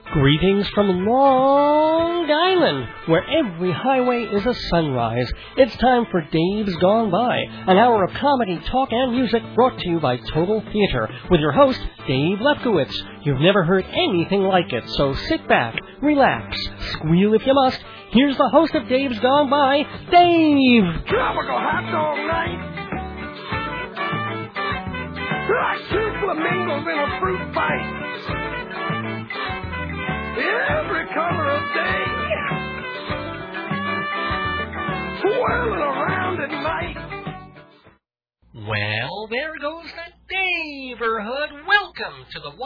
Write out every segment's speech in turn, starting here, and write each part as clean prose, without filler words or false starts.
Greetings from Long Island, where every highway is a sunrise. It's time for Dave's Gone By, an hour of comedy, talk, and music brought to you by Total Theater, with your host, Dave Lefkowitz. You've never heard anything like it, so sit back, relax, squeal if you must. Here's the host of Dave's Gone By, Dave! Tropical hot dog night! Like two flamingos in a fruit fight! Every color of day, swirling around at night. Well, there goes that neighborhood. Welcome to the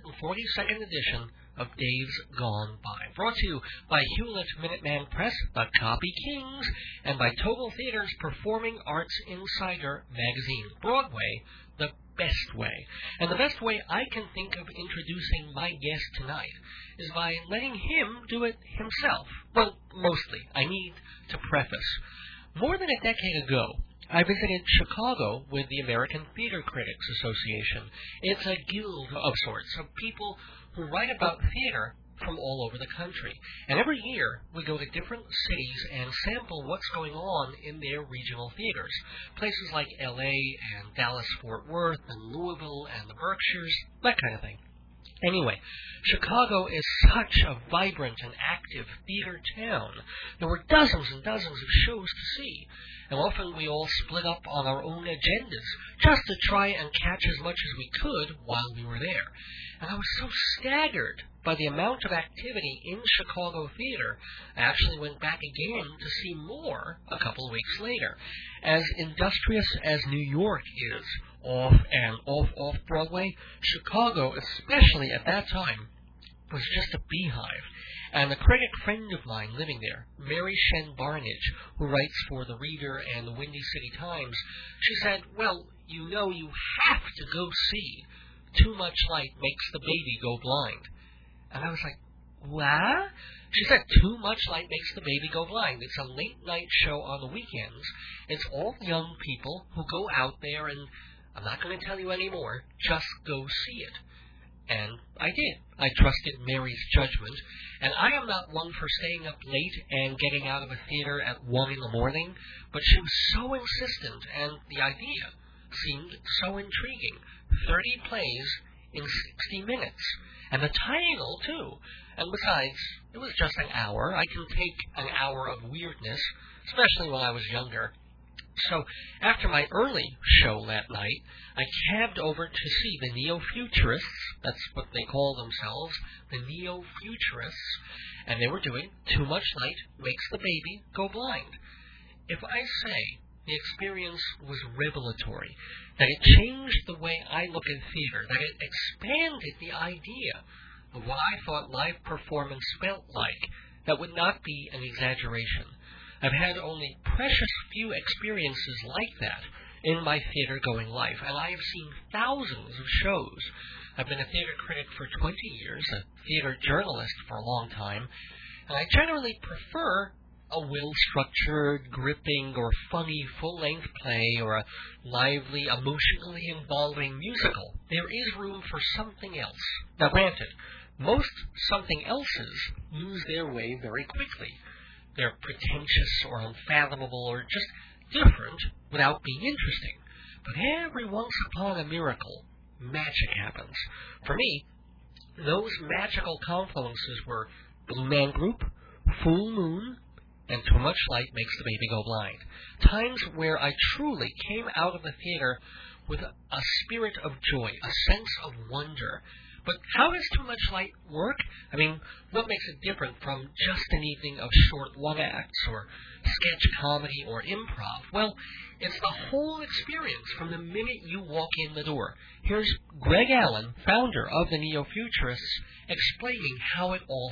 142nd edition of Dave's Gone By, brought to you by Hewlett Minuteman Press, the Copy Kings, and by Total Theater's Performing Arts Insider magazine, Broadway, the best way. And the best way I can think of introducing my guest tonight is by letting him do it himself. Well, mostly. I need to preface. More than a decade ago, I visited Chicago with the American Theater Critics Association. It's a guild of sorts of people who write about theater from all over the country. And every year, we go to different cities and sample what's going on in their regional theaters. Places like L.A. and Dallas-Fort Worth and Louisville and the Berkshires, that kind of thing. Anyway, Chicago is such a vibrant and active theater town. There were dozens and dozens of shows to see, and often we all split up on our own agendas just to try and catch as much as we could while we were there. And I was so staggered by the amount of activity in Chicago theater, I actually went back again to see more a couple of weeks later. As industrious as New York is, off and off Broadway, Chicago, especially at that time, was just a beehive. And a critic friend of mine living there, Mary Shen Barnage, who writes for The Reader and the Windy City Times, she said, well, you know you have to go see Too Much Light Makes the Baby Go Blind. And I was like, what? She said, Too Much Light Makes the Baby Go Blind. It's a late-night show on the weekends. It's all young people who go out there and, I'm not going to tell you any more, just go see it. And I did. I trusted Mary's judgment. And I am not one for staying up late and getting out of a theater at 1 in the morning, but she was so insistent, and the idea seemed so intriguing. 30 plays in 60 minutes. And the title, too. And besides, it was just an hour. I can take an hour of weirdness, especially when I was younger. So, after my early show that night, I cabbed over to see the Neo-Futurists. That's what they call themselves, the Neo-Futurists. And they were doing Too Much Light Makes the Baby Go Blind. If I say the experience was revelatory, that it changed the way I look at theater, that it expanded the idea of what I thought live performance felt like, that would not be an exaggeration. I've had only precious few experiences like that in my theater-going life, and I have seen thousands of shows. I've been a theater critic for 20 years, a theater journalist for a long time, and I generally prefer a well-structured, gripping, or funny full-length play, or a lively, emotionally involving musical. There is room for something else. Now, granted, most something elses lose their way very quickly. They're pretentious or unfathomable or just different without being interesting. But every once upon a miracle, magic happens. For me, those magical confluences were Blue Man Group, Full Moon, and Too Much Light Makes the Baby Go Blind. Times where I truly came out of the theater with a spirit of joy, a sense of wonder. But how does Too Much Light work? I mean, what makes it different from just an evening of short one-acts or sketch comedy or improv? Well, it's the whole experience from the minute you walk in the door. Here's Greg Allen, founder of the Neo-Futurists, explaining how it all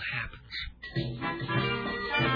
happens.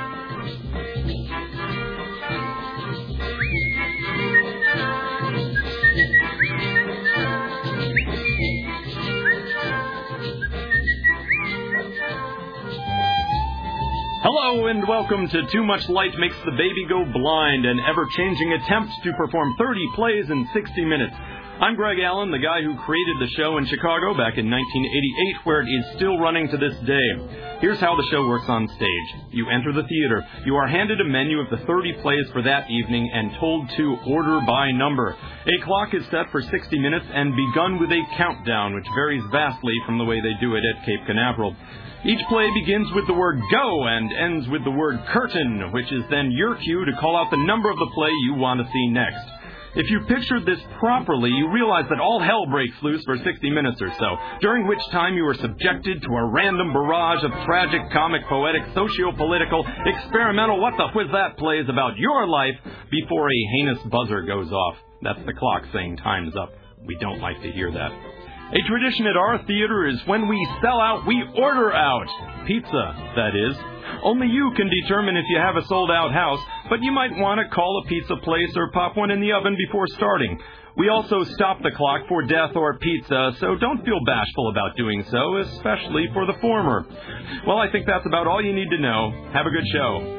Hello and welcome to Too Much Light Makes the Baby Go Blind, an ever-changing attempt to perform 30 plays in 60 minutes. I'm Greg Allen, the guy who created the show in Chicago back in 1988, where it is still running to this day. Here's how the show works on stage. You enter the theater. You are handed a menu of the 30 plays for that evening and told to order by number. A clock is set for 60 minutes and begun with a countdown, which varies vastly from the way they do it at Cape Canaveral. Each play begins with the word go and ends with the word curtain, which is then your cue to call out the number of the play you want to see next. If you pictured this properly, you realize that all hell breaks loose for 60 minutes or so, during which time you are subjected to a random barrage of tragic, comic, poetic, socio-political, experimental what-the-whiz-that plays about your life before a heinous buzzer goes off. That's the clock saying time's up. We don't like to hear that. A tradition at our theater is when we sell out, we order out. Pizza, that is. Only you can determine if you have a sold-out house, but you might want to call a pizza place or pop one in the oven before starting. We also stop the clock for death or pizza, so don't feel bashful about doing so, especially for the former. Well, I think that's about all you need to know. Have a good show.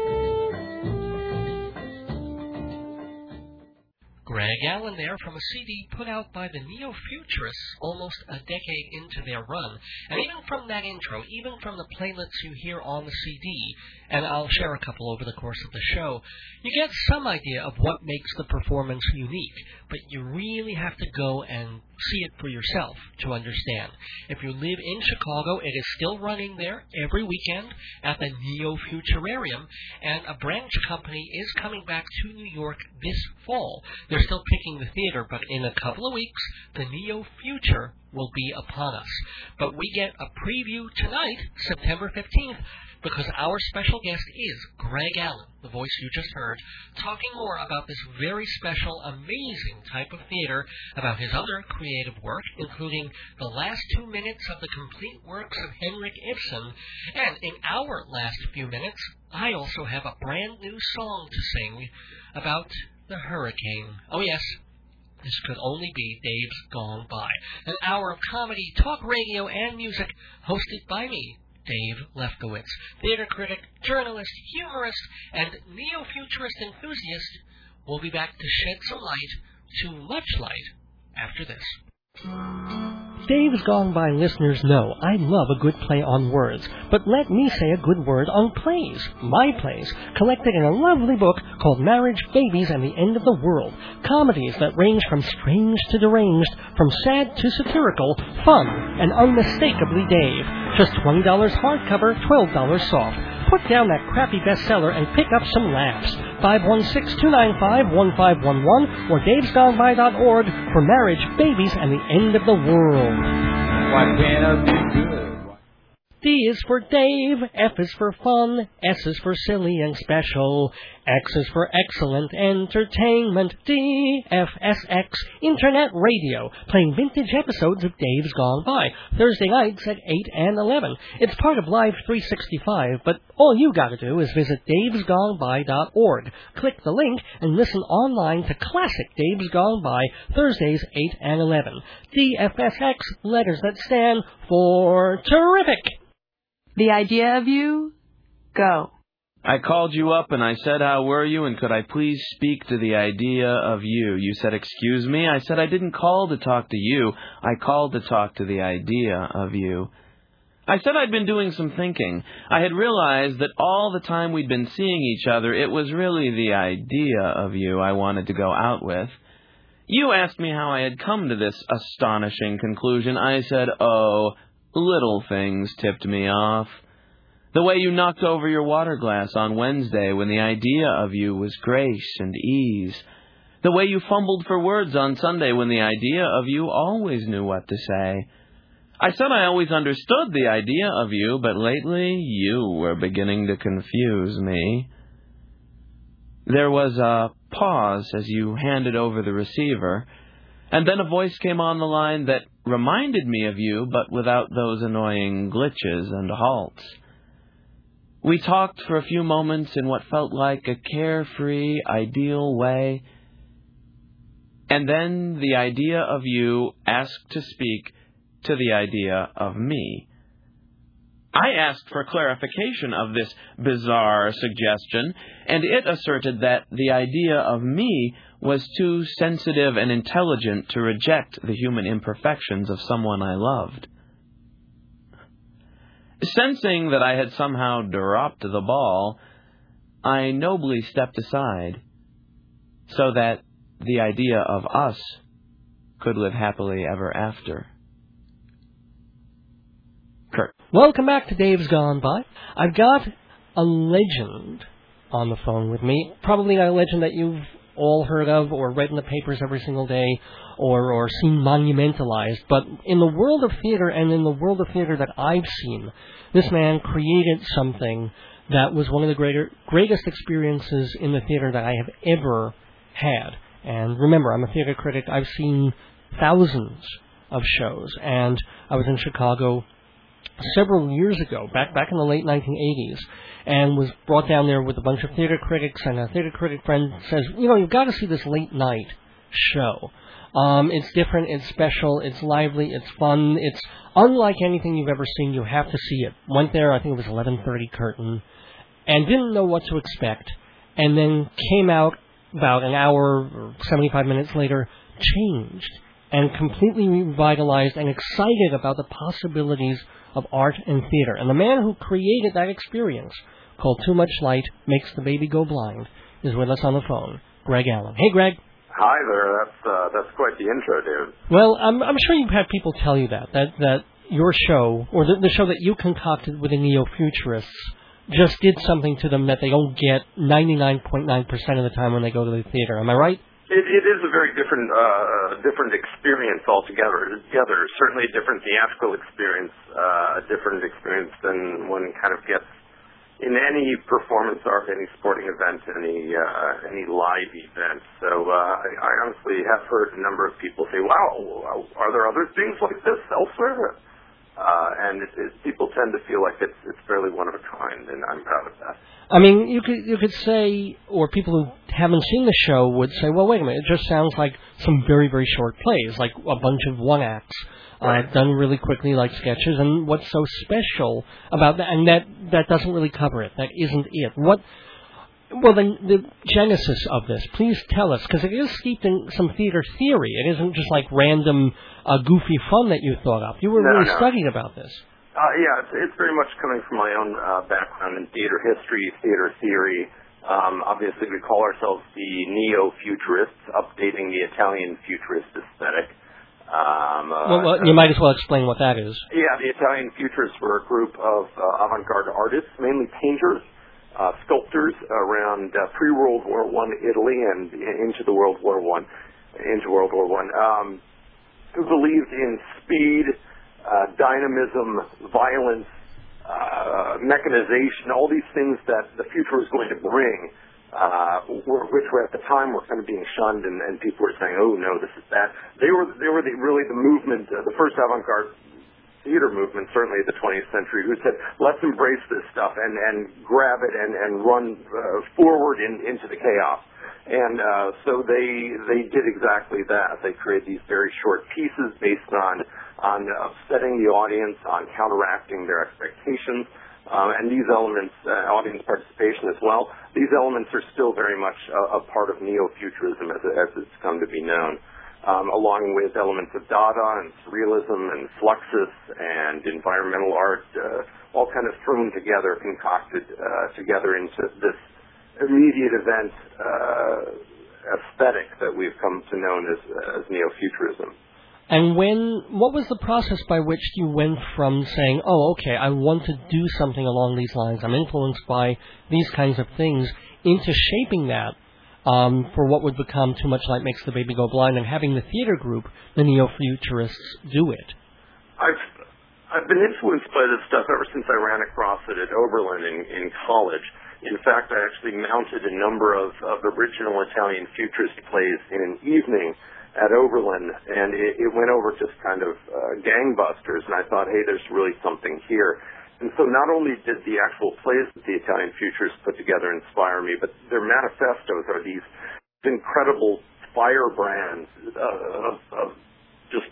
Greg Allen there from a CD put out by the Neo-Futurists almost a decade into their run. And even from that intro, even from the playlists you hear on the CD, and I'll share a couple over the course of the show, you get some idea of what makes the performance unique, but you really have to go and see it for yourself to understand. If you live in Chicago, it is still running there every weekend at the Neo-Futurarium, and a branch company is coming back to New York this fall. They're still picking the theater, but in a couple of weeks, the Neo-Future will be upon us. But we get a preview tonight, September 15th, because our special guest is Greg Allen, the voice you just heard, talking more about this very special, amazing type of theater, about his other creative work, including the last 2 minutes of the complete works of Henrik Ibsen. And in our last few minutes, I also have a brand new song to sing about the hurricane. Oh yes, this could only be Dave's Gone By, an hour of comedy, talk radio, and music hosted by me, Dave Lefkowitz, theater critic, journalist, humorist, and neo-futurist enthusiast. We'll be back to shed some light, too much light, after this. Dave's Gone By listeners know I love a good play on words, but let me say a good word on plays, my plays, collected in a lovely book called Marriage, Babies, and the End of the World. Comedies that range from strange to deranged, from sad to satirical, fun, and unmistakably Dave. Just $20 hardcover, $12 soft. Put down that crappy bestseller and pick up some laughs. 516-295-1511 or davesgoneby.org for Marriage, Babies, and the End of the World. Why can't I be good? D is for Dave, F is for fun, S is for silly and special, X is for excellent entertainment, DFSX, Internet Radio, playing vintage episodes of Dave's Gone By, Thursday nights at 8 and 11. It's part of Live 365, but all you gotta do is visit davesgoneby.org. Click the link and listen online to classic Dave's Gone By, Thursdays 8 and 11. DFSX, letters that stand for terrific. The idea of you, go. I called you up and I said, how were you, and could I please speak to the idea of you? You said, excuse me? I said, I didn't call to talk to you. I called to talk to the idea of you. I said I'd been doing some thinking. I had realized that all the time we'd been seeing each other, it was really the idea of you I wanted to go out with. You asked me how I had come to this astonishing conclusion. I said, oh, little things tipped me off. The way you knocked over your water glass on Wednesday when the idea of you was grace and ease. The way you fumbled for words on Sunday when the idea of you always knew what to say. I said I always understood the idea of you, but lately you were beginning to confuse me. There was a pause as you handed over the receiver, and then a voice came on the line that reminded me of you, but without those annoying glitches and halts. We talked for a few moments in what felt like a carefree, ideal way, and then the idea of you asked to speak to the idea of me. I asked for clarification of this bizarre suggestion, and it asserted that the idea of me was too sensitive and intelligent to reject the human imperfections of someone I loved. Sensing that I had somehow dropped the ball, I nobly stepped aside so that the idea of us could live happily ever after. Kurt. Welcome back to Dave's Gone By. I've got a legend on the phone with me. Probably not a legend that you've all heard of or read in the papers every single day or seen monumentalized. But in the world of theater and in the world of theater that I've seen, this man created something that was one of the greatest experiences in the theater that I have ever had. And remember, I'm a theater critic. I've seen thousands of shows. And I was in Chicago several years ago, back in the late 1980s, and was brought down there with a bunch of theater critics, and a theater critic friend says, you've got to see this late night show. It's different, it's special, it's lively, it's fun, it's unlike anything you've ever seen. You have to see it. Went there, I think it was 11:30 curtain, and didn't know what to expect, and then came out about an hour or 75 minutes later, changed, and completely revitalized and excited about the possibilities of art and theater. And the man who created that experience, called Too Much Light Makes the Baby Go Blind, is with us on the phone. Greg Allen. Hey, Greg. Hi there. That's quite the intro, dude. Well, I'm sure you've had people tell you that your show, or the show that you concocted with the Neo-Futurists, just did something to them that they don't get 99.9% of the time when they go to the theater. Am I right? It is a very different experience altogether. Certainly a different theatrical experience, a different experience than one kind of gets in any performance art, any sporting event, any live event. So I honestly have heard a number of people say, "Wow, are there other things like this elsewhere?" And people tend to feel like it's fairly one of a kind, and I'm proud of that. I mean, you could say, or people who haven't seen the show would say, well, wait a minute, it just sounds like some very, very short plays, like a bunch of one-acts, right, done really quickly like sketches, and what's so special about that, and that doesn't really cover it, that isn't it. Well, then, the genesis of this, please tell us, because it is steeped in some theater theory. It isn't just like random, goofy fun that you thought up. You were really studying about this. Yeah, it's very much coming from my own background in theater history, theater theory. Obviously, we call ourselves the Neo-Futurists, updating the Italian futurist aesthetic. Well, you might as well explain what that is. Yeah, the Italian Futurists were a group of avant-garde artists, mainly painters, sculptors around pre-World War I Italy and into World War I, who believed in speed, dynamism, violence, mechanization, all these things that the future was going to bring, which were at the time were kind of being shunned, and people were saying, "Oh no, this is that." They were really the movement, the first avant-garde theater movement, certainly of the 20th century, who said, "Let's embrace this stuff and grab it and run forward into the chaos." And so they did exactly that. They created these very short pieces based on upsetting the audience, on counteracting their expectations, and these elements, audience participation as well, these elements are still very much a part of Neo-Futurism as it's come to be known, along with elements of Dada and Surrealism and Fluxus and environmental art, all kind of thrown together, concocted together into this immediate event aesthetic that we've come to know as Neo-Futurism. And what was the process by which you went from saying, oh, okay, I want to do something along these lines, I'm influenced by these kinds of things, into shaping that for what would become Too Much Light Makes the Baby Go Blind, and having the theater group, the Neo-Futurists, do it? I've been influenced by this stuff ever since I ran across it at Oberlin in college. In fact, I actually mounted a number of original Italian futurist plays in an evening at Oberlin, and it went over just kind of gangbusters, and I thought, hey, there's really something here. And so not only did the actual plays that the Italian futurists put together inspire me, but their manifestos are these incredible firebrands of just endless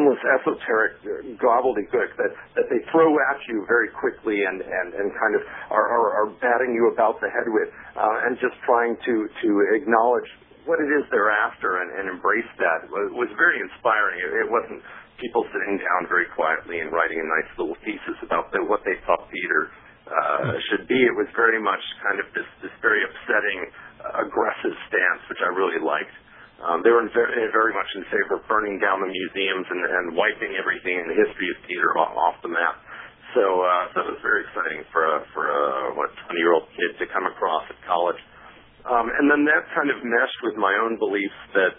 mindless, esoteric gobbledygook that they throw at you very quickly and kind of are batting you about the head with, and just trying to acknowledge what it is they're after and embrace that was very inspiring. It wasn't people sitting down very quietly and writing a nice little thesis about what they thought theater should be. It was very much kind of this very upsetting, aggressive stance, which I really liked. They were very much in favor of burning down the museums and wiping everything in the history of theater off the map. So it was very exciting for a 20-year-old kid to come across at college. And then that kind of meshed with my own beliefs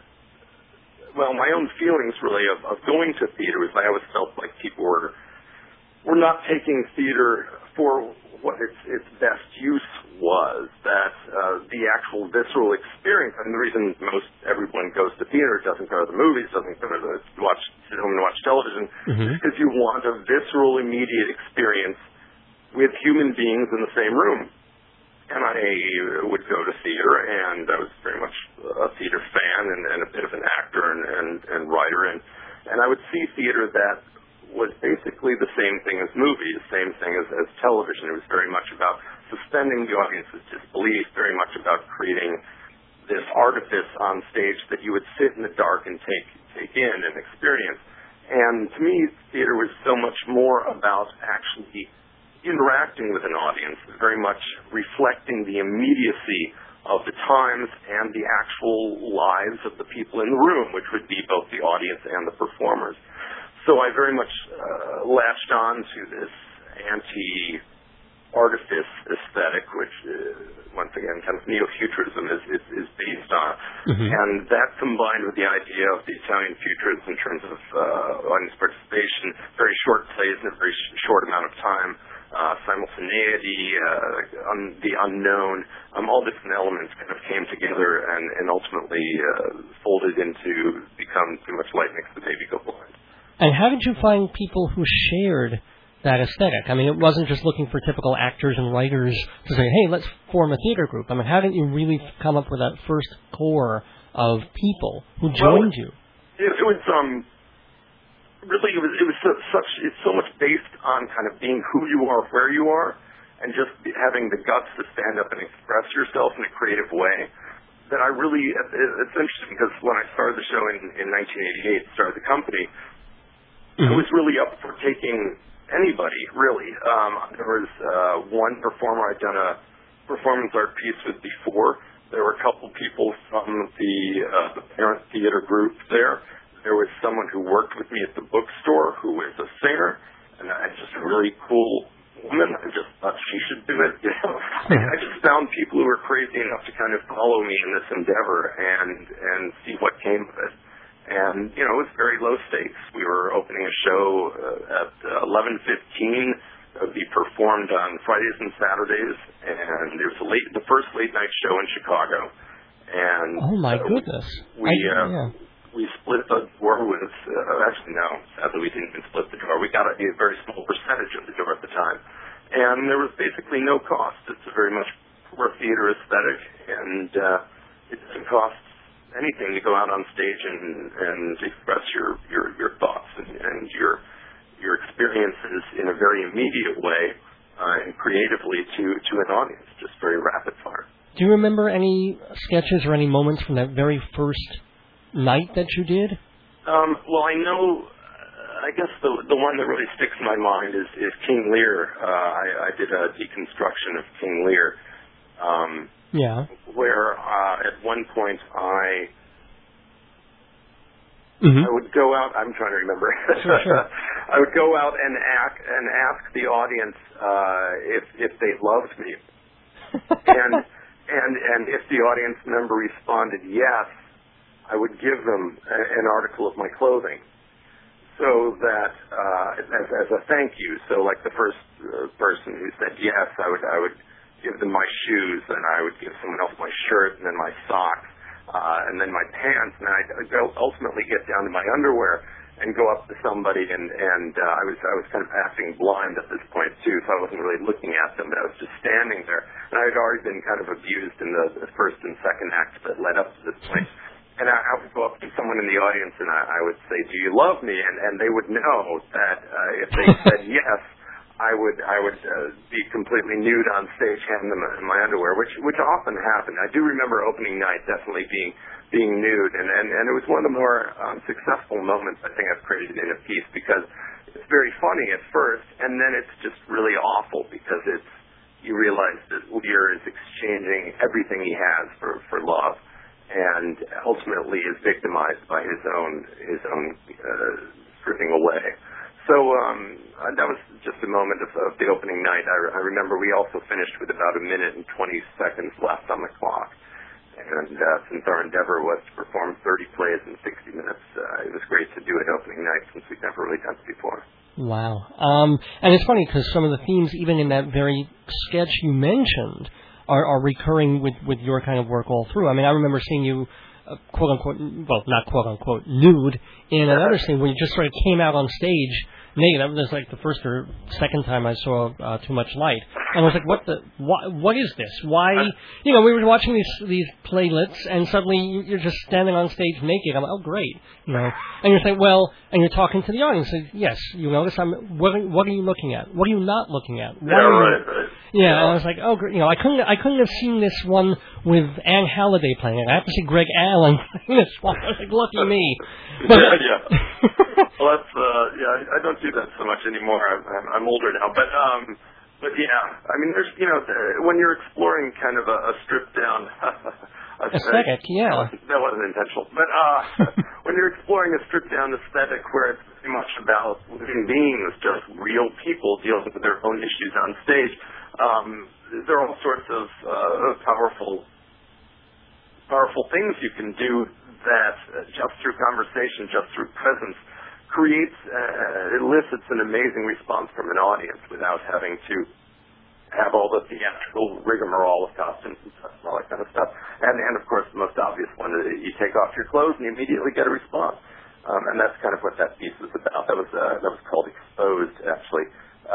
my own feelings really of going to theater was I always felt like people were not taking theater for what its best use was, that the actual visceral experience, and the reason everyone goes to theater, doesn't go to the movies, doesn't go to sit home and watch television, is because you want a visceral, immediate experience with human beings in the same room. And I would go to theater, and I was very much a theater fan and a bit of an actor and writer, and I would see theater that was basically the same thing as movies, same thing as television. It was very much about suspending the audience's disbelief, very much about creating this artifice on stage that you would sit in the dark and take in and experience. And to me, theater was so much more about actually interacting with an audience, very much reflecting the immediacy of the times and the actual lives of the people in the room, which would be both the audience and the performers. So I very much latched on to this anti-artifice aesthetic, which, once again, kind of neo-futurism is based on. And that combined with the idea of the Italian futurists in terms of audience participation, very short plays in a very short amount of time, simultaneity, the unknown, all different elements kind of came together and ultimately folded into become too much light makes the baby go blind. And how did you find people who shared that aesthetic? I mean, it wasn't just looking for typical actors and writers to say, hey, let's form a theater group. I mean, how did you really come up with that first core of people who joined you? It was really, it's so much based on kind of being who you are, where you are, and just having the guts to stand up and express yourself in a creative way. That I really, it's interesting because when I started the show in 1988, started the company, I was really up for taking anybody, really. There was one performer I'd done a performance art piece with before. There were a couple people from the parent theater group there. There was someone who worked with me at the bookstore who was a singer, and just a really cool woman. I just thought she should do it. I just found people who were crazy enough to kind of follow me in this endeavor and see what came of it. And, it was very low stakes. We were opening a show at 11:15. It would be performed on Fridays and Saturdays, and it was the first late-night show in Chicago. And oh, my goodness. We split the door with, actually, no, sadly we didn't even split the door. We got a very small percentage of the door at the time. And there was basically no cost. It's a very much poor theater aesthetic, and it doesn't cost anything to go out on stage and express your thoughts and your experiences in a very immediate way and creatively to an audience, just very rapid fire. Do you remember any sketches or any moments from that very first night that you did? Well, I know, I guess the one that really sticks in my mind is King Lear. I did a deconstruction of King Lear. Where at one point I would go out. I'm trying to remember. Sure. I would go out and ask the audience if they loved me, and if the audience member responded yes, I would give them an article of my clothing, so that as a thank you. So like the first person who said yes, I would give them my shoes, and I would give someone else my shirt, and then my socks, and then my pants, and I'd ultimately get down to my underwear and go up to somebody, and I was kind of acting blind at this point too, so I wasn't really looking at them, but I was just standing there, and I had already been kind of abused in the first and second acts that led up to this point, And I would go up to someone in the audience and I would say, "Do you love me?" And they would know that if they said yes, I would be completely nude on stage, hand them in my underwear, which often happened. I do remember opening night definitely being nude, and it was one of the more successful moments I think I've created in a piece, because it's very funny at first, and then it's just really awful because you realize that Lear is exchanging everything he has for love, and ultimately is victimized by his own stripping away. So that was just a moment of the opening night. I remember we also finished with about 1 minute and 20 seconds left on the clock. And since our endeavor was to perform 30 plays in 60 minutes, it was great to do it opening night, since we've never really done it before. Wow. And it's funny because some of the themes, even in that very sketch you mentioned, are recurring with your kind of work all through. I mean, I remember seeing you, quote-unquote, well, not quote-unquote, nude in another scene where you just sort of came out on stage naked. That was like the first or second time I saw Too Much Light. And I was like, what is this? Why? We were watching these playlets, and suddenly you're just standing on stage naked. I'm like, oh, great. And you're saying, well, and you're talking to the audience. Yes, you notice what are you looking at? What are you not looking at? Right. Yeah, and I was like, oh, great. I couldn't have seen this one with Anne Halliday playing it. I have to see Greg Allen playing this one. I was like, lucky me. But, yeah. Well, that's I don't do that so much anymore. I'm older now, but yeah, I mean, there's when you're exploring kind of a stripped down aesthetic, yeah, that wasn't intentional, but when you're exploring a stripped down aesthetic where it's pretty much about living beings, just real people dealing with their own issues on stage, there are all sorts of powerful things you can do that just through conversation, just through presence, elicits an amazing response from an audience without having to have all the theatrical rigmarole of costumes and all that kind of stuff. And of course, the most obvious one is you take off your clothes and you immediately get a response. And that's kind of what that piece is about. That was called Exposed, actually.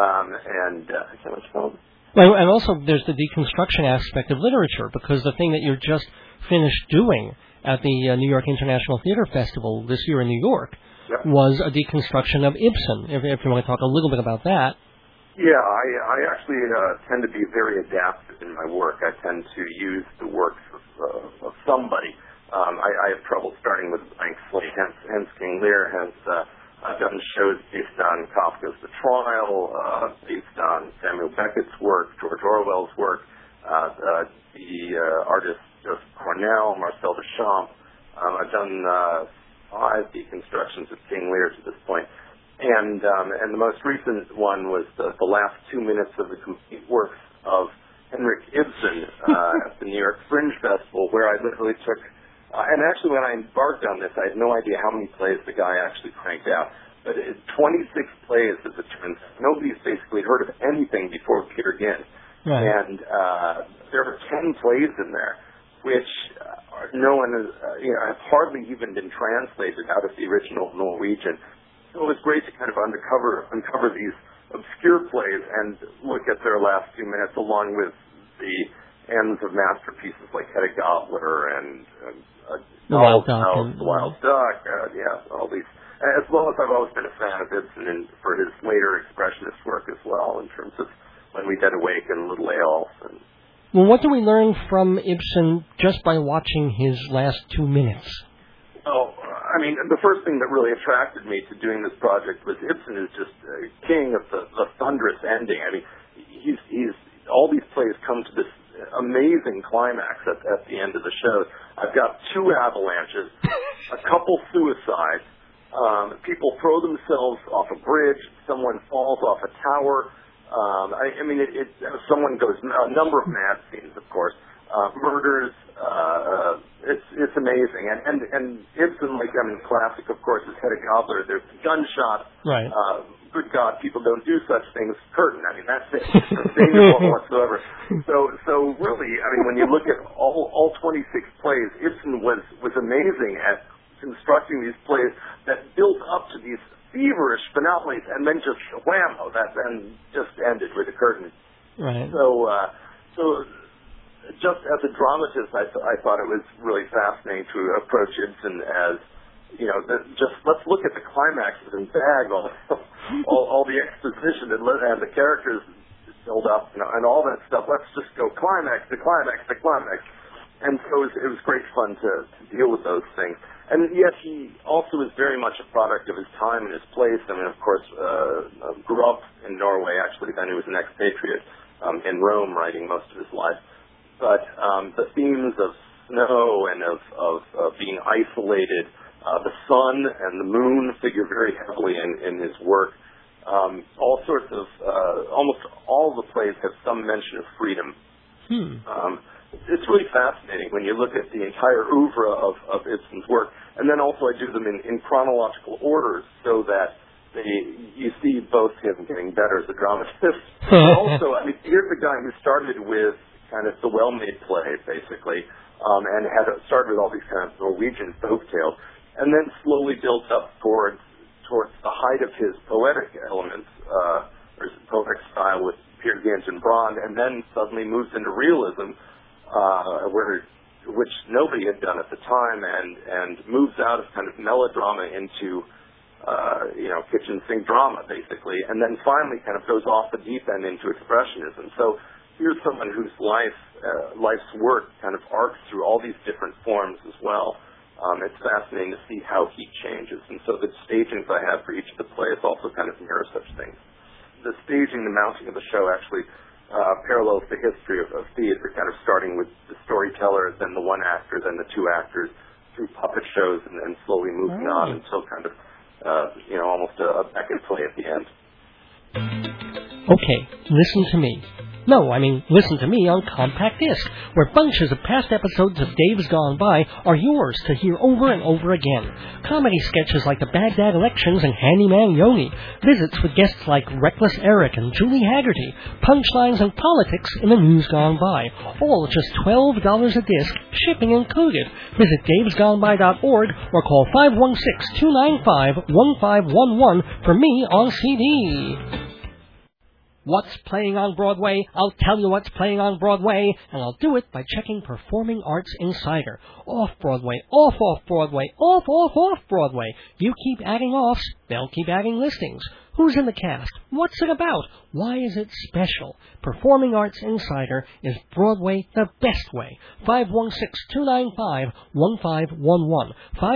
Is that what it's called? Well, and also there's the deconstruction aspect of literature, because the thing that you just finished doing at the New York International Theater Festival this year in New York was a deconstruction of Ibsen, if you want to talk a little bit about that. Yeah, I actually tend to be very adaptive in my work. I tend to use the works of somebody. I have trouble starting with a blank slate, hence King Lear has done shows based on Kafka's The Trial, based on Samuel Beckett's work, George Orwell's work, the artist Joseph Cornell, Marcel Duchamp. I've done 5 deconstructions of King Lear to this point. And the most recent one was the last 2 minutes of the complete works of Henrik Ibsen at the New York Fringe Festival, where I literally took, and actually when I embarked on this, I had no idea how many plays the guy actually cranked out. But 26 plays, as it turns out. Nobody's basically heard of anything before Peter Gynt. Right. And there were 10 plays in there, which no one has, have hardly even been translated out of the original Norwegian. So it was great to kind of uncover these obscure plays and look at their last 2 minutes, along with the ends of masterpieces like Hedda Gabler and The Wild Duck, all these. As well as I've always been a fan of Ibsen and for his later expressionist work as well, in terms of When We Dead Awaken, Little Eyolf. Well, what do we learn from Ibsen just by watching his last 2 minutes? Oh, I mean, the first thing that really attracted me to doing this project was Ibsen is just king of the thunderous ending. I mean, he's all these plays come to this amazing climax at the end of the show. I've got 2 avalanches, a couple suicides, people throw themselves off a bridge, someone falls off a tower. Someone goes, a number of mad scenes, of course, murders. It's amazing. And Ibsen, classic, of course, is Hedda Gabler. There's gunshots. Right. Good God, people don't do such things. Curtain. I mean, that's it. No whatsoever. So really, I mean, when you look at all 26 plays, Ibsen was amazing at constructing these plays that built up to these feverish finales, and then just whammo, that then just ended with a curtain. Right. So just as a dramatist, I thought it was really fascinating to approach Ibsen as, just let's look at the climaxes and bag all the exposition and the characters build up and all that stuff. Let's just go climax to climax to climax. And so it was great fun to deal with those things. And yet he also is very much a product of his time and his place. I mean, of course, grew up in Norway, actually. Then he was an expatriate in Rome, writing most of his life. But the themes of snow and of being isolated, the sun and the moon figure very heavily in his work. All sorts of, almost all the plays have some mention of freedom. It's really fascinating when you look at the entire oeuvre of Ibsen's work. And then also I do them in chronological order so that you see both him getting better as a dramatist. Also, I mean, here's a guy who started with kind of the well-made play, basically, and had started with all these kind of Norwegian folk tales, and then slowly built up towards the height of his poetic elements, or his poetic style with Peer Gynt and Brand, and then suddenly moves into realism, which nobody had done at the time, and moves out of kind of melodrama into kitchen sink drama, basically, and then finally kind of goes off the deep end into expressionism. So here's someone whose life's work kind of arcs through all these different forms as well. It's fascinating to see how he changes. And so the stagings I have for each of the plays also kind of mirror such things. The staging, the mounting of the show actually parallels the history of theater, kind of starting with the storyteller, then the one actor, then the two actors, through puppet shows, and slowly moving on until kind of, almost a Beckett play at the end. Okay, listen to me. No, I mean, listen to me on Compact Disc, where bunches of past episodes of Dave's Gone By are yours to hear over and over again. Comedy sketches like the Baghdad elections and Handyman Yoni, visits with guests like Reckless Eric and Julie Haggerty, punchlines and politics in the news gone by, all at just $12 a disc, shipping included. Visit davesgoneby.org or call 516-295-1511 for me on CD. What's playing on Broadway? I'll tell you what's playing on Broadway, and I'll do it by checking Performing Arts Insider. Off-Broadway, off-Broadway, off-Broadway. You keep adding offs, they'll keep adding listings. Who's in the cast? What's it about? Why is it special? Performing Arts Insider is Broadway the best way. 516-295-1511.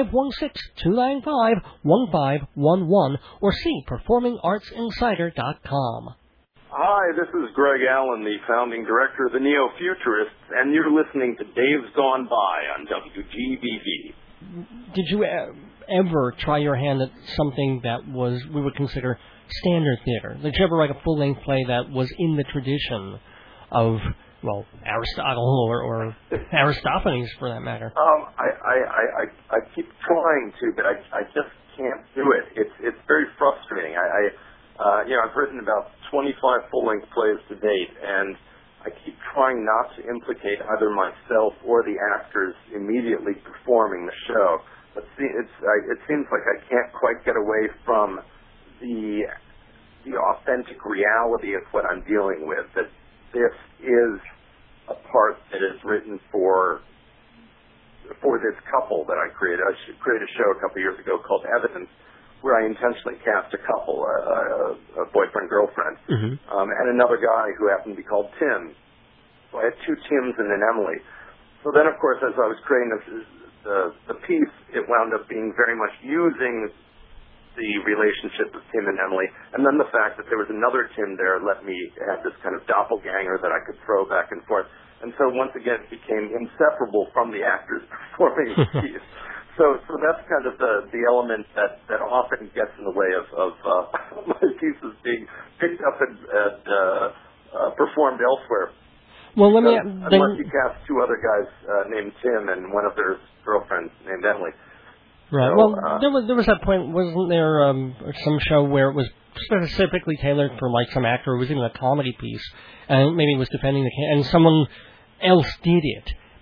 516-295-1511. Or see performingartsinsider.com. Hi, this is Greg Allen, the founding director of the Neo-Futurists, and you're listening to Dave's Gone By on WGBV. Did you ever try your hand at something that we would consider standard theater? Did you ever write a full-length play that was in the tradition of, Aristotle or Aristophanes, for that matter? I keep trying to, but I just can't do it. It's very frustrating. I've written about 25 full-length plays to date, and I keep trying not to implicate either myself or the actors immediately performing the show. But it seems like I can't quite get away from the authentic reality of what I'm dealing with, that this is a part that is written for this couple that I created. I created a show a couple years ago called Evidence, where I intentionally cast a couple, a boyfriend-girlfriend, and another guy who happened to be called Tim. So I had two Tims and an Emily. So then, of course, as I was creating the piece, it wound up being very much using the relationship of Tim and Emily, and then the fact that there was another Tim there let me have this kind of doppelganger that I could throw back and forth. And so once again, it became inseparable from the actors performing the piece. So that's kind of the element that often gets in the way of my pieces being picked up and performed elsewhere. Well, unless you cast two other guys named Tim and one of their girlfriends named Emily. Right. So, there was that point, wasn't there some show where it was specifically tailored for some actor who was in a comedy piece, and maybe was defending and someone else did it.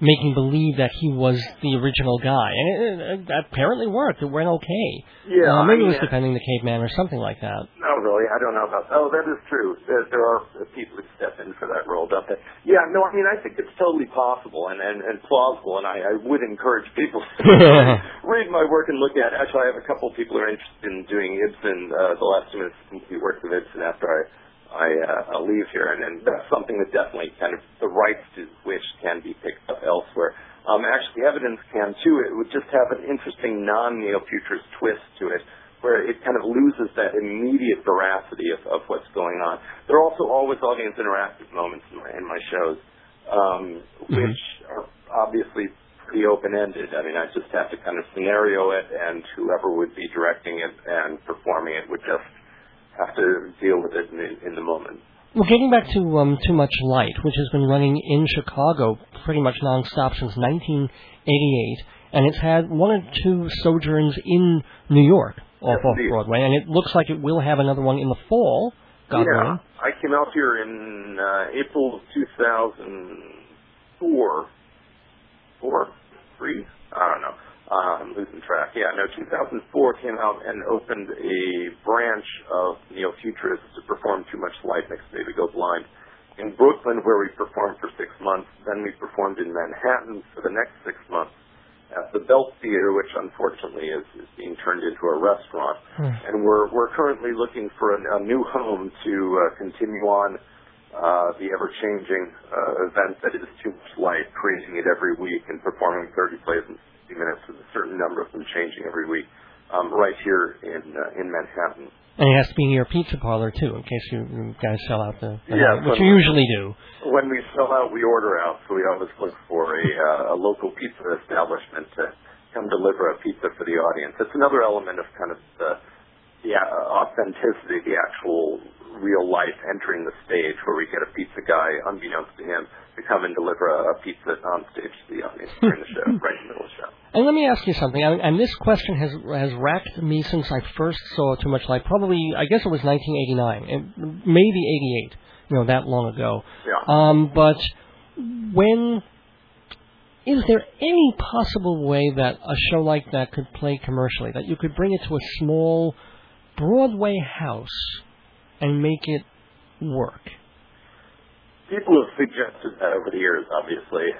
making believe that he was the original guy. And it apparently worked. It went okay. Yeah, maybe it was defending the caveman or something like that. No, really, I don't know about that. Oh, that is true. There are people who step in for that role, don't they? Yeah, no, I mean, I think it's totally possible and plausible, and I would encourage people to read my work and look at it. Actually, I have a couple of people who are interested in doing Ibsen, the last 2 minutes complete works of Ibsen after I leave here, and that's something that definitely kind of the rights to which can be picked up elsewhere. Actually, Evidence can too. It would just have an interesting non-neo-futurist twist to it, where it kind of loses that immediate veracity of what's going on. There are also always audience interactive moments in my shows, which are obviously pretty open-ended. I mean, I just have to kind of scenario it, and whoever would be directing it and performing it would just have to deal with it in the moment. Well, getting back to Too Much Light, which has been running in Chicago pretty much nonstop since 1988, and it's had 1 or 2 sojourns in New York off Broadway, and it looks like it will have another one in the fall, God willing. I came out here in April of 2004. 3? I don't know. I'm losing track. 2004 came out and opened a branch of neo-futurists to perform Too Much Light next day to Go Blind in Brooklyn, where we performed for 6 months. Then we performed in Manhattan for the next 6 months at the Belt Theater, which unfortunately is being turned into a restaurant. And we're currently looking for a new home to continue on the ever-changing event that is Too Much Light, creating it every week and performing 30 plays in 60 minutes with a certain number of them changing every week, right here in Manhattan. And it has to be near a pizza parlor, too, in case you guys sell out the night, which you usually do. When we sell out, we order out, so we always look for a local pizza establishment to come deliver a pizza for the audience. It's another element of kind of the authenticity, the actual real life entering the stage, where we get a pizza guy, unbeknownst to him, to come and deliver a pizza on stage to the audience during the show, right in the middle of the show. And let me ask you something, and this question has racked me since I first saw Too Much Light, probably, I guess it was 1989, maybe 88, that long ago. Yeah. But is there any possible way that a show like that could play commercially, that you could bring it to a small Broadway house and make it work? People have suggested that over the years, obviously.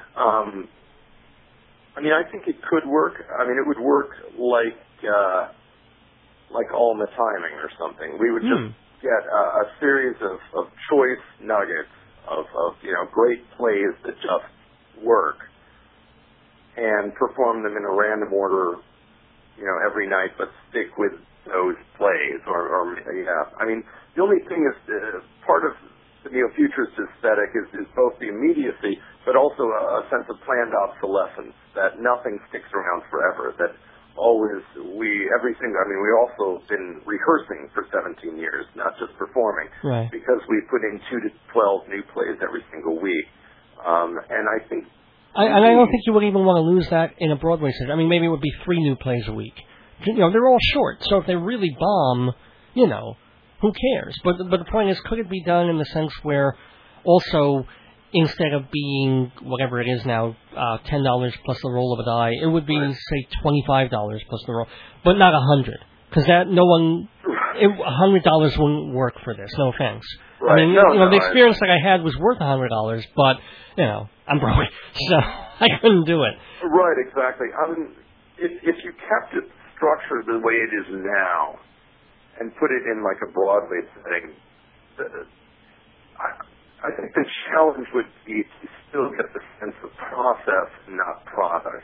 I mean, I think it could work. I mean, it would work like All in the Timing or something. We would just get a series of choice nuggets of great plays that just work, and perform them in a random order, every night, but stick with those plays. I mean, the only thing is part of the neo-futurist aesthetic is both the immediacy, but also a sense of planned obsolescence, that nothing sticks around forever, that we've also been rehearsing for 17 years, not just performing, right, because we put in 2 to 12 new plays every single week. And I think... I don't think you would even want to lose that in a Broadway season. I mean, maybe it would be 3 new plays a week. They're all short, so if they really bomb, who cares? But the point is, could it be done in the sense where also, instead of being whatever it is now, $10 plus the roll of a die, it would be, say, $25 plus the roll, but not $100, because $100 wouldn't work for this. No offense. Right. I mean, the experience that I had was worth $100, but I'm broke, so I couldn't do it. Right, exactly. If you kept it structured the way it is now, and put it in like a Broadway setting, I think the challenge would be to still get the sense of process, not product.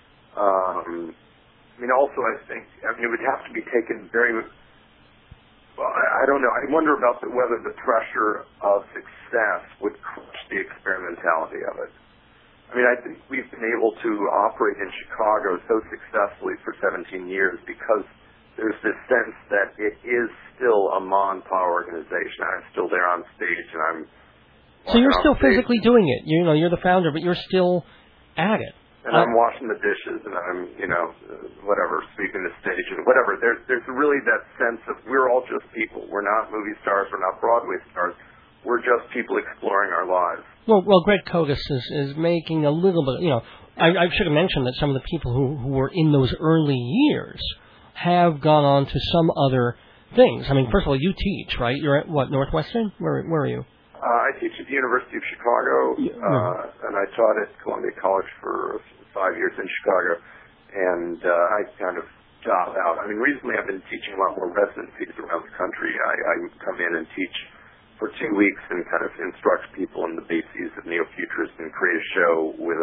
Also, I think it would have to be taken very. Well, I don't know. I wonder about whether the pressure of success would crush the experimentality of it. I mean, I think we've been able to operate in Chicago so successfully for 17 years because there's this sense that it is still a Mon-Pa organization. I'm still there on stage, and I'm... So you're still physically doing it. You're the founder, but you're still at it. And I'm washing the dishes, and I'm, sweeping the stage, and whatever. There's really that sense of we're all just people. We're not movie stars. We're not Broadway stars. we're just people exploring our lives. Well, Greg Kogas is making a little bit, I should have mentioned that some of the people who were in those early years have gone on to some other things. I mean, first of all, you teach, right? You're at, Northwestern? Where are you? I teach at the University of Chicago, and I taught at Columbia College for 5 years in Chicago, and I kind of job out. I mean, recently I've been teaching a lot more residencies around the country. I would come in and teach for 2 weeks and kind of instruct people in the bases of neo-futurist and create a show with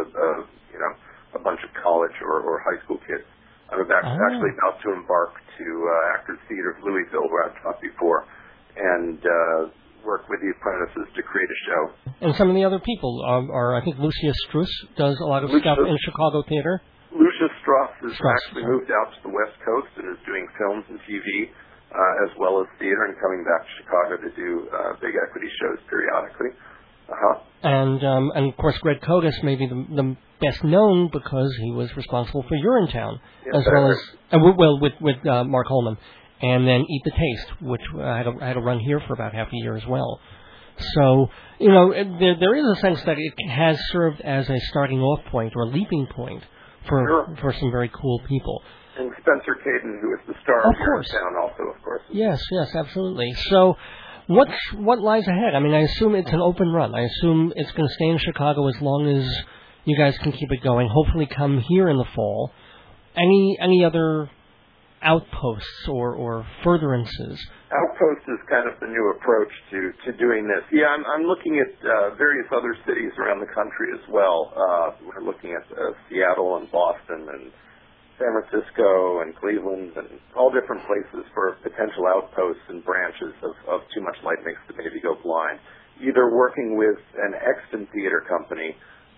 a bunch of college or high school kids. I'm actually about to embark to Actors Theater of Louisville, where I've taught before, and work with the apprentices to create a show. And some of the other people are I think Lucia Struss does a lot of stuff in Chicago theater. Lucia Struss has actually moved out to the West Coast and is doing films and TV, as well as theater, and coming back to Chicago to do big equity shows periodically. And of course, Greg Kogas may be the best known because he was responsible for Urinetown, as well as with Mark Holman, and then Eat the Taste, which I had a run here for about half a year as well. So there is a sense that it has served as a starting off point or a leaping point for some very cool people. And Spencer Caden, who is the star of Urinetown, also, of course. Yes, absolutely. So what lies ahead? I mean, I assume it's an open run. I assume it's going to stay in Chicago as long as you guys can keep it going. Hopefully come here in the fall. Any other outposts or furtherances? Outpost is kind of the new approach to doing this. Yeah, I'm looking at various other cities around the country as well. We're looking at Seattle and Boston and San Francisco and Cleveland and all different places for potential outposts and branches of Too Much Light Makes the Baby Go Blind. Either working with an Exton theater company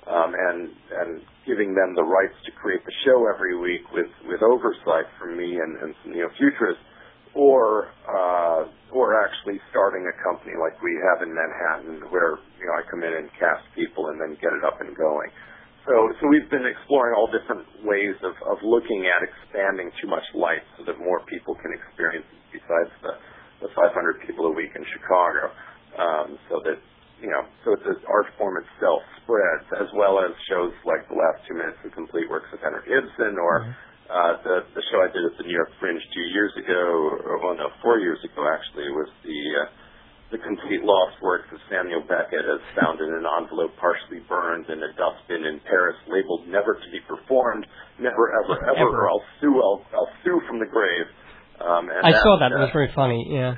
and giving them the rights to create the show every week with oversight from me and some futurists, or actually starting a company like we have in Manhattan, where I come in and cast people and then get it up and going. So we've been exploring all different ways of looking at expanding Too Much Light so that more people can experience it besides the 500 people a week in Chicago. So that so the art form itself spreads, as well as shows like The Last 2 Minutes and Complete Works of Henrik Ibsen, or the show I did at the New York Fringe 2 years ago, 4 years ago actually, was the complete lost works of Samuel Beckett, as found in an envelope partially burned in a dustbin in Paris, labeled "Never to be performed, never ever ever, or I'll sue from the grave." I saw that. It was very funny. Yeah.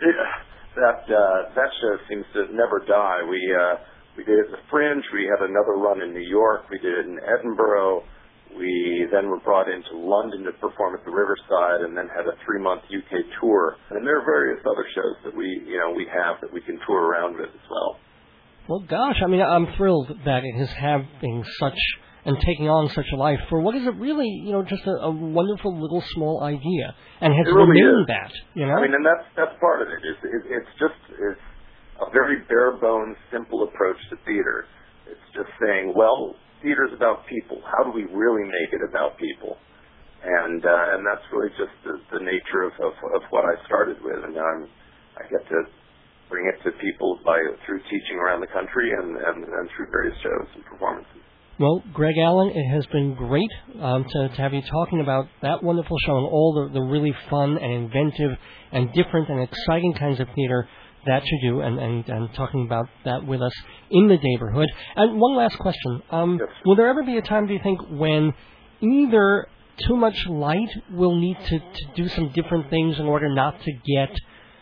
That show seems to never die. We did it at the Fringe. We had another run in New York. We did it in Edinburgh. We then were brought into London to perform at the Riverside, and then had a 3-month UK tour. And there are various other shows that we have that we can tour around with as well. Well, gosh, I mean, I'm thrilled that it is having such and taking on such a life for what is it really, just a wonderful little small idea, and has remained that, I mean, and that's part of it. It's a very bare bones, simple approach to theater. It's just saying, well, theater's about people. How do we really make it about people? And that's really just the nature of what I started with, and I get to bring it to people through teaching around the country and through various shows and performances. Well, Greg Allen, it has been great to have you talking about that wonderful show and all the really fun and inventive and different and exciting kinds of theater that you do, and talking about that with us in the neighborhood. And one last question. Yes. Will there ever be a time, do you think, when either Too Much Light will need to do some different things in order not to get,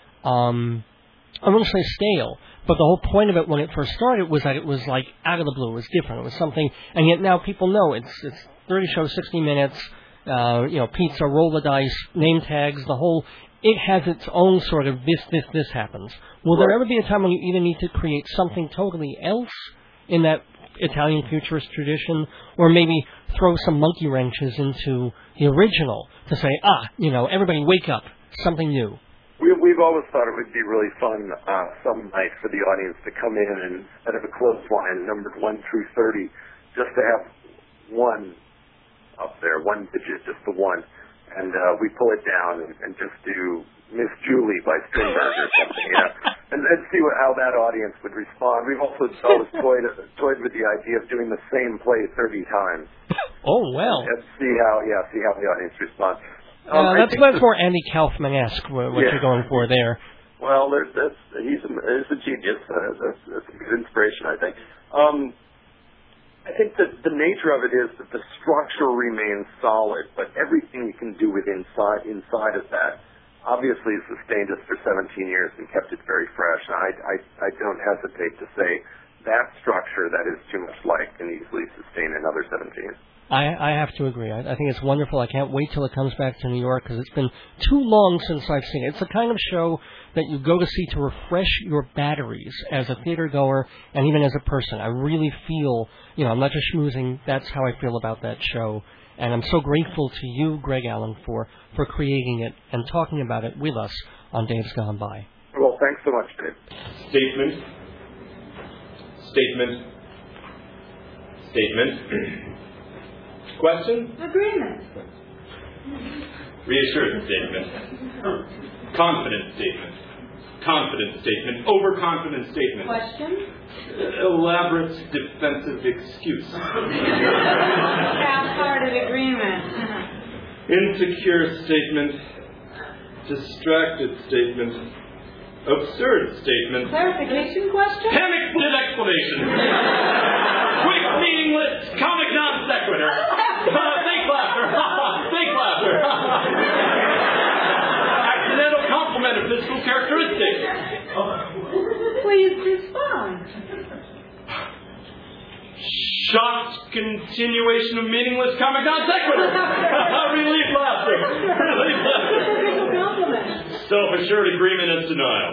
I won't say stale, but the whole point of it when it first started was that it was like out of the blue, it was different, it was something, and yet now people know it's 30 shows, 60 minutes, pizza, roll the dice, name tags, the whole, it has its own sort of this happens. Will there ever be a time when you either need to create something totally else in that Italian futurist tradition, or maybe throw some monkey wrenches into the original to say, everybody wake up, something new? We've always thought it would be really fun some night for the audience to come in and instead of a clothesline numbered 1 through 30, just to have one up there, one digit, just the one. And we pull it down and just do Miss Julie by Strindberg or something. and see how that audience would respond. We've also always toyed with the idea of doing the same play 30 times. Oh, well. And see how the audience responds. That's much more Andy Kaufman-esque, what you're going for there. Well, he's a genius. That's a good inspiration, I think. I think that the nature of it is that the structure remains solid, but everything you can do inside of that obviously sustained us for 17 years and kept it very fresh. And I don't hesitate to say that structure that is too much like can easily sustain another 17. I have to agree. I think it's wonderful. I can't wait till it comes back to New York because it's been too long since I've seen it. It's the kind of show that you go to see to refresh your batteries as a theater goer and even as a person. I really feel, I'm not just schmoozing. That's how I feel about that show. And I'm so grateful to you, Greg Allen, for creating it and talking about it with us on Dave's Gone By. Well, thanks so much, Dave. Statement. Question? Agreement. Reassured statement. Confident statement. Confident statement. Overconfident statement. Question? Elaborate defensive excuse. Half-hearted agreement. Insecure statement. Distracted statement. Absurd statement. Clarification question? Panic-split explanation. Quick, meaningless, comic non sequitur. Fake laughter. Fake laughter. Accidental compliment of physical characteristics. Please respond. Shocked continuation of meaningless comic non sequitur. Relief laughter. Relief laughter. Typical compliment. Self-assured agreement as denial.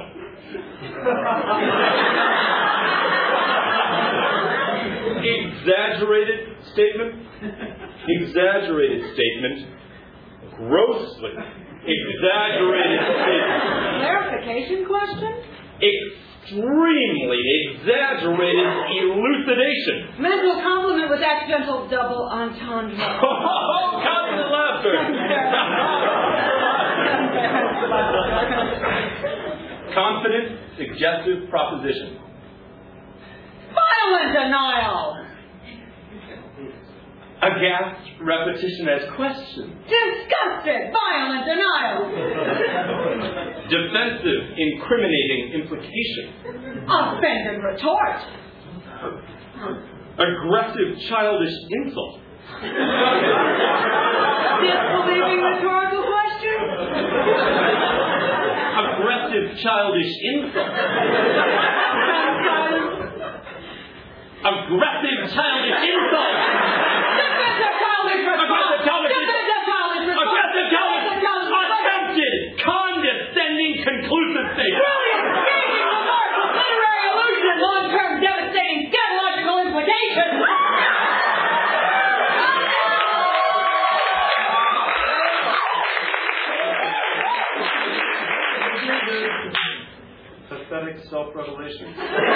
Exaggerated statement. Exaggerated statement. Grossly exaggerated statement. Clarification question? Extremely exaggerated elucidation. Mental compliment with accidental double entendre. Oh, constant laughter. Confident, suggestive proposition. Violent denial. Aghast repetition as question. Disgusted. Violent denial. Defensive, incriminating implication. Offended retort. Aggressive, childish insult. Disbelieving rhetorical question? Aggressive, childish insult. Aggressive, childish insult. Defensive childish response. Aggressive, childish. Attempted, condescending, conclusive statement. Brilliant, engaging remarks with literary allusion, long-term devastating scatological implications. Pathetic self-revelation.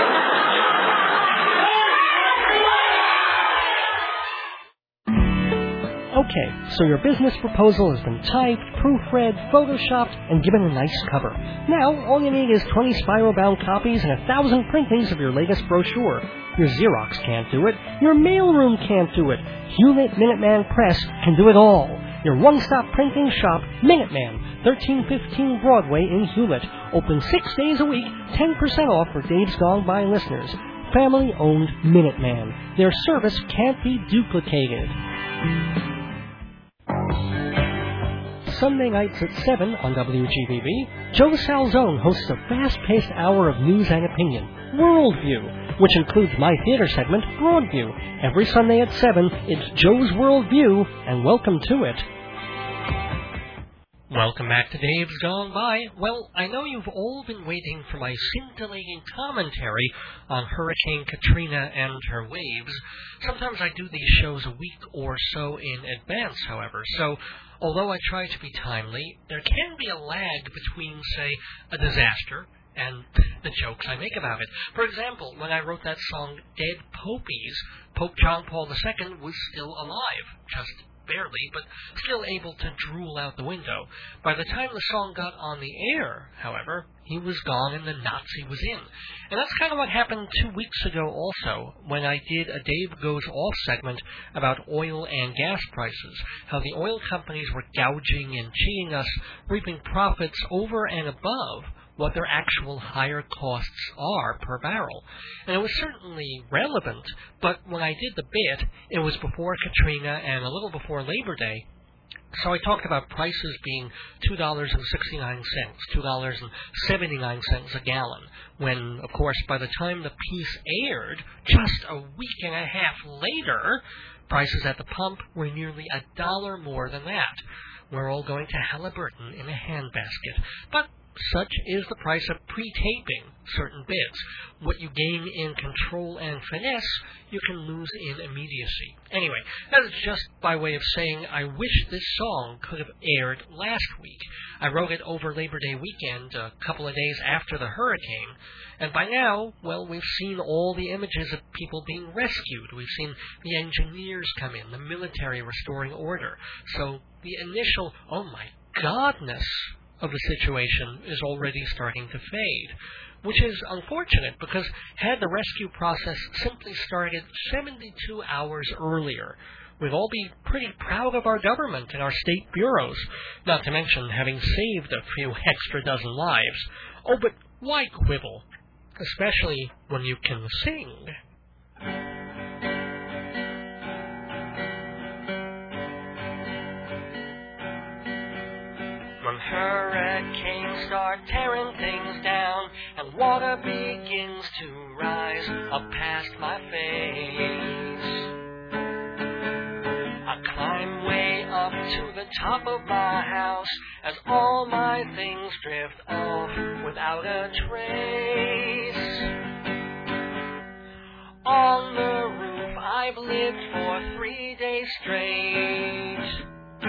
Okay, so your business proposal has been typed, proofread, photoshopped, and given a nice cover. Now, all you need is 20 spiral-bound copies and 1,000 printings of your latest brochure. Your Xerox can't do it. Your mailroom can't do it. Hewlett Minuteman Press can do it all. Your one-stop printing shop, Minuteman, 1315 Broadway in Hewlett. Open 6 days a week, 10% off for Dave's Gone By listeners. Family-owned Minuteman. Their service can't be duplicated. Sunday nights at 7 on WGBB, Joe Salzone hosts a fast-paced hour of news and opinion, Worldview, which includes my theater segment, Broadview. Every Sunday at 7, it's Joe's Worldview, and welcome to it. Welcome back to Dave's Gone By. Well, I know you've all been waiting for my scintillating commentary on Hurricane Katrina and her waves. Sometimes I do these shows a week or so in advance, however, so although I try to be timely, there can be a lag between, say, a disaster and the jokes I make about it. For example, when I wrote that song, Dead Popies, Pope John Paul II was still alive, just barely, but still able to drool out the window. By the time the song got on the air, however, he was gone and the Nazi was in. And that's kind of what happened 2 weeks ago also, when I did a Dave Goes Off segment about oil and gas prices, how the oil companies were gouging and cheating us, reaping profits over and above what their actual higher costs are per barrel. And it was certainly relevant, but when I did the bit, it was before Katrina and a little before Labor Day. So I talked about prices being $2.69, $2.79 a gallon, when, of course, by the time the piece aired, just a week and a half later, prices at the pump were nearly $1 more than that. We're all going to Halliburton in a handbasket. But such is the price of pre-taping certain bits. What you gain in control and finesse, you can lose in immediacy. Anyway, that is just by way of saying I wish this song could have aired last week. I wrote it over Labor Day weekend, a couple of days after the hurricane, and by now, well, we've seen all the images of people being rescued. We've seen the engineers come in, the military restoring order. So the initial, oh my godness of the situation is already starting to fade, which is unfortunate because had the rescue process simply started 72 hours earlier, we'd all be pretty proud of our government and our state bureaus, not to mention having saved a few extra dozen lives. Oh, but why quibble? Especially when you can sing. When hurricanes start tearing things down and water begins to rise up past my face, I climb way up to the top of my house as all my things drift off without a trace. On the roof I've lived for 3 days straight,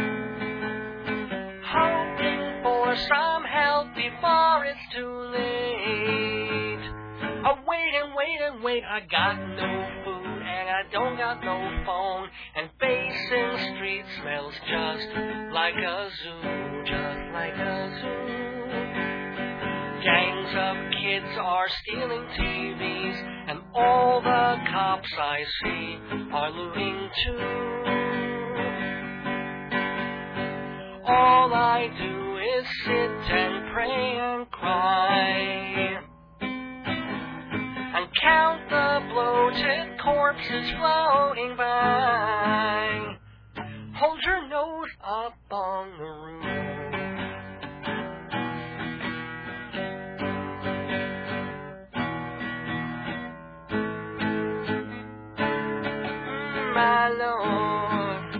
hoping for some help before it's too late. I wait and wait, I got no food and I don't got no phone, and Basin Street smells just like a zoo, just like a zoo. Gangs of kids are stealing TVs, and all the cops I see are looting too. All I do is sit and pray and cry and count the bloated corpses floating by. Hold your nose up on the roof. My Lord,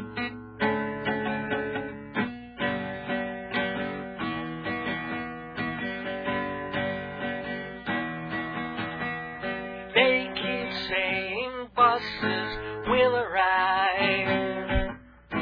they keep saying buses will arrive,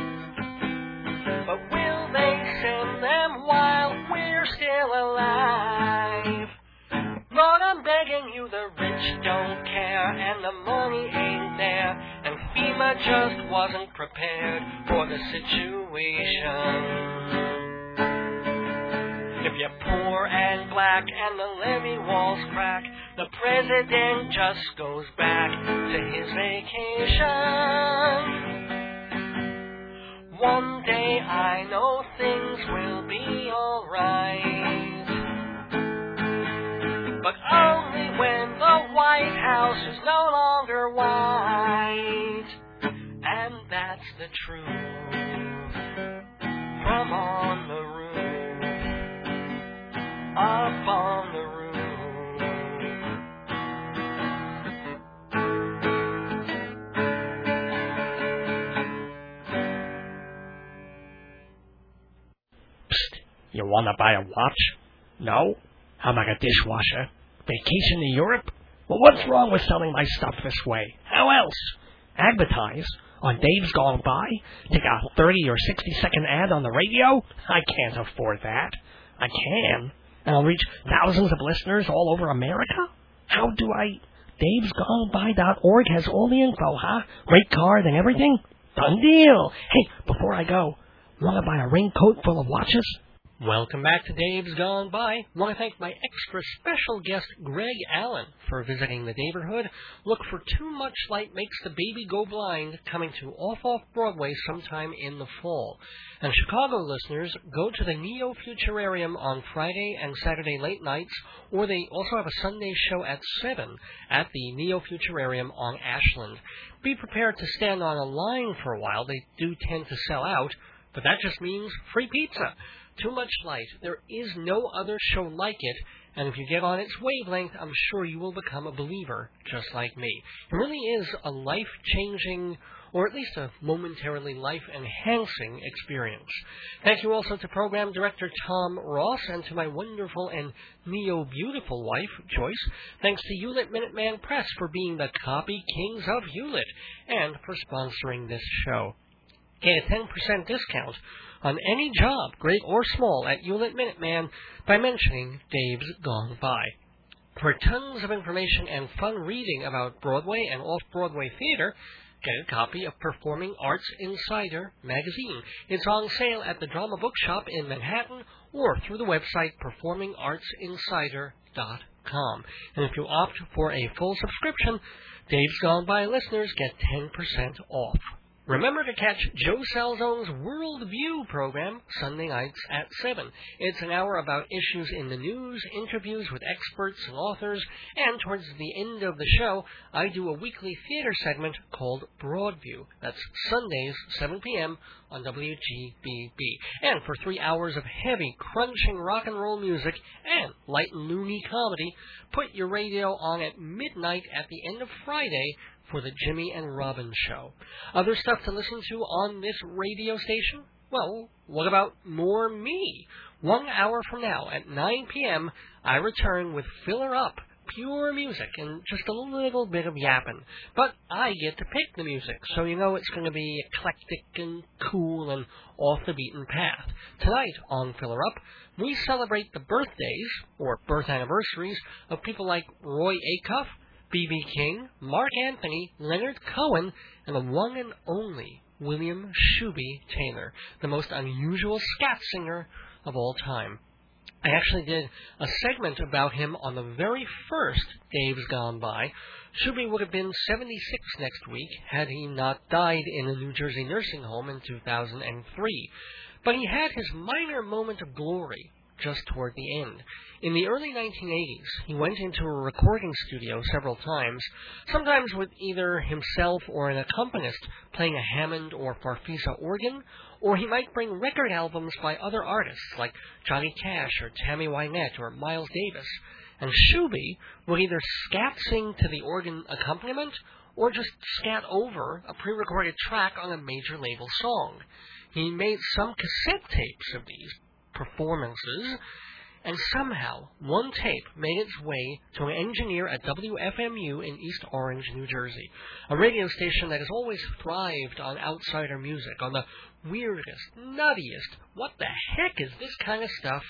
but will they send them while we're still alive? Lord, I'm begging you, the rich don't care and the money ain't there, and FEMA just wasn't prepared for the situation. If you're poor and black and the levee walls crack, the president just goes back to his vacation. One day I know things will be alright, but only when the White House is no longer white. And that's the truth from on the roof, up on the roof. Psst, you want to buy a watch? No? How about a dishwasher? Vacation to Europe? Well, what's wrong with selling my stuff this way? How else? Advertise on Dave's Gone By? Take a 30 or 60-second ad on the radio? I can't afford that. I can. And I'll reach thousands of listeners all over America? How do I... DavesGoneBy.org has all the info, huh? Rate card and everything? Done deal. Hey, before I go, want to buy a raincoat full of watches? Welcome back to Dave's Gone By. I want to thank my extra special guest, Greg Allen, for visiting the neighborhood. Look for Too Much Light Makes the Baby Go Blind, coming to Off-Broadway sometime in the fall. And Chicago listeners, go to the Neo Futurarium on Friday and Saturday late nights, or they also have a Sunday show at 7 at the Neo Futurarium on Ashland. Be prepared to stand on a line for a while. They do tend to sell out, but that just means free pizza. Too Much Light. There is no other show like it, and if you get on its wavelength, I'm sure you will become a believer, just like me. It really is a life-changing, or at least a momentarily life-enhancing experience. Thank you also to Program Director Tom Ross and to my wonderful and neo-beautiful wife, Joyce. Thanks to Hewlett Minuteman Press for being the copy kings of Hewlett and for sponsoring this show. Get a 10% discount on any job, great or small, at Hewlett Minuteman by mentioning Dave's Gone By. For tons of information and fun reading about Broadway and off-Broadway theater, get a copy of Performing Arts Insider magazine. It's on sale at the Drama Bookshop in Manhattan or through the website performingartsinsider.com. And if you opt for a full subscription, Dave's Gone By listeners get 10% off. Remember to catch Joe Salzone's World View program Sunday nights at 7. It's an hour about issues in the news, interviews with experts and authors, and towards the end of the show, I do a weekly theater segment called Broadview. That's Sundays, 7 p.m. on WGBB. And for 3 hours of heavy, crunching rock and roll music and light and loony comedy, put your radio on at midnight at the end of Friday for the Jimmy and Robin Show. Other stuff to listen to on this radio station? Well, what about more me? 1 hour from now at 9 p.m., I return with Filler Up, pure music, and just a little bit of yapping. But I get to pick the music, so you know it's going to be eclectic and cool and off the beaten path. Tonight on Filler Up, we celebrate the birthdays, or birth anniversaries, of people like Roy Acuff, B.B. King, Mark Anthony, Leonard Cohen, and the one and only William Shubie Taylor, the most unusual scat singer of all time. I actually did a segment about him on the very first Dave's Gone By. Shubie would have been 76 next week had he not died in a New Jersey nursing home in 2003. But he had his minor moment of glory just toward the end. In the early 1980s, he went into a recording studio several times, sometimes with either himself or an accompanist playing a Hammond or Farfisa organ, or he might bring record albums by other artists like Johnny Cash or Tammy Wynette or Miles Davis. And Shubie would either scat sing to the organ accompaniment or just scat over a pre-recorded track on a major label song. He made some cassette tapes of these performances, and somehow one tape made its way to an engineer at WFMU in East Orange, New Jersey, a radio station that has always thrived on outsider music, on the weirdest, nuttiest, what the heck is this kind of stuff.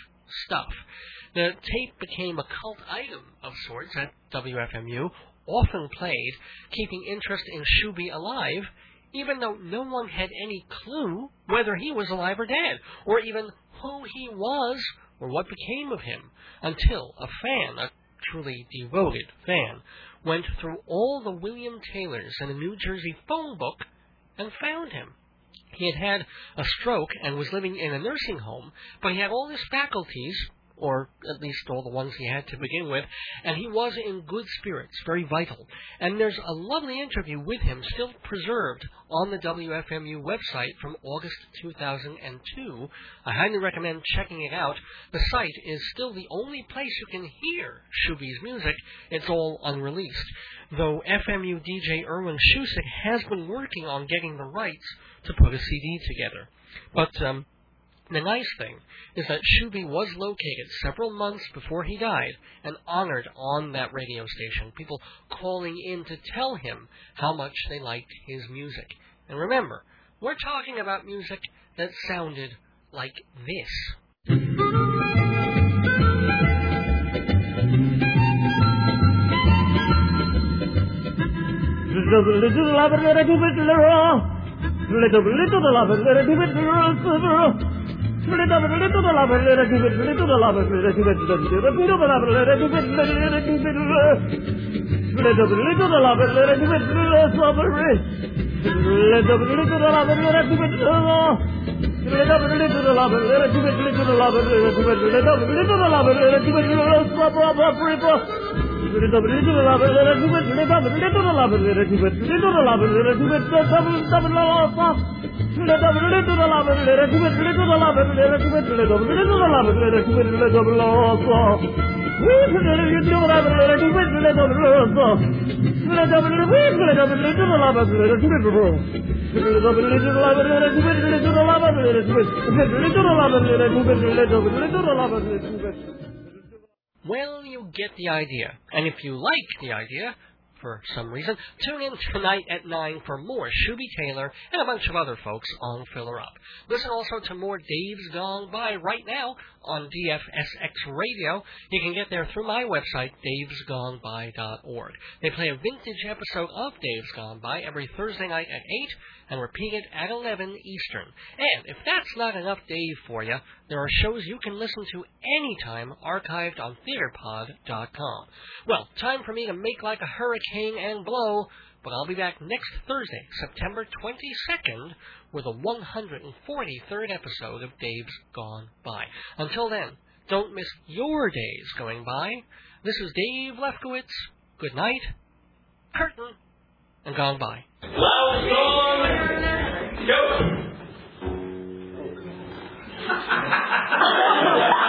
The tape became a cult item of sorts at WFMU, often played, keeping interest in Shubie alive, even though no one had any clue whether he was alive or dead, or even who he was or what became of him, until a fan, a truly devoted fan, went through all the William Taylors in a New Jersey phone book and found him. He had had a stroke and was living in a nursing home, but he had all his faculties, or at least all the ones he had to begin with, and he was in good spirits, very vital. And there's a lovely interview with him still preserved on the WFMU website from August 2002. I highly recommend checking it out. The site is still the only place you can hear Shubie's music. It's all unreleased, though FMU DJ Erwin Shusik has been working on getting the rights to put a CD together. But the nice thing is that Shubie was located several months before he died and honored on that radio station, people calling in to tell him how much they liked his music. And remember, we're talking about music that sounded like this. Well, you get the idea. And if you like the idea, for some reason, tune in tonight at 9 for more Shuby Taylor and a bunch of other folks on Filler Up. Listen also to more Dave's Gone By right now on DFSX Radio. You can get there through my website, davesgoneby.org. They play a vintage episode of Dave's Gone By every Thursday night at 8 and repeat it at 11 Eastern. And if that's not enough Dave for you, there are shows you can listen to anytime archived on theaterpod.com. Well, time for me to make like a hurricane and blow, but I'll be back next Thursday, September 22nd, with a 143rd episode of Dave's Gone By. Until then, don't miss your days going by. This is Dave Lefkowitz. Good night, curtain, and gone by. Loud song, go!